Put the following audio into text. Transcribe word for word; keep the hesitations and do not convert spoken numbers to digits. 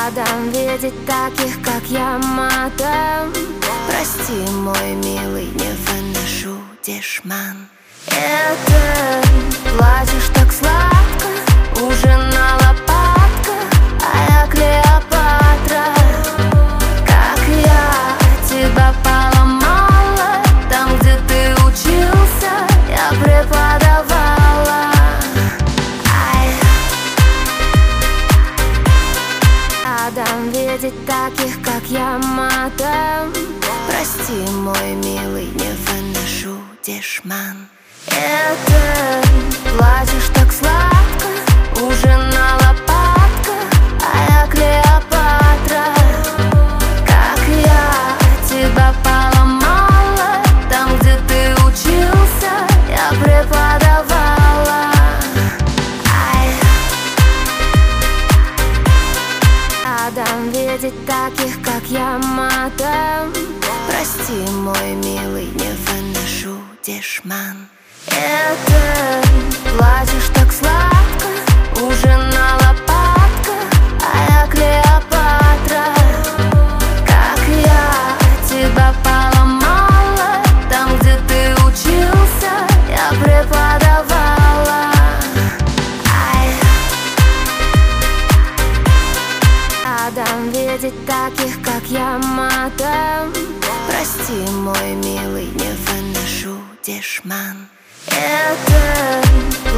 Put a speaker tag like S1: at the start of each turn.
S1: Адам видеть таких, как я, мадам. Прости, мой милый, не выношу дешман. Это плачешь так сладко, ужин на лопатках, а я Клеопатра. Как я тебя поломала, там, где ты учился, я преподавала. Ай. Адам видеть таких, как я, мадам. Прости, мой милый, не выношу дешман. Это плачешь так сладко, ужин на лопатках, а я Клеопатра. Как я тебя поломала, там, где ты учился, я преподавала. Ай. Адам видеть таких, как я, мадам. Прости, мой милый, не выношу дешман. Это плачешь так сладко, ужин на лопатках, а я Клеопатра. Как я тебя поломала, там, где ты учился, я преподавала. Ай. Адам видеть таких, как я, мадам. Прости, мой милый, не выношу дешман. Это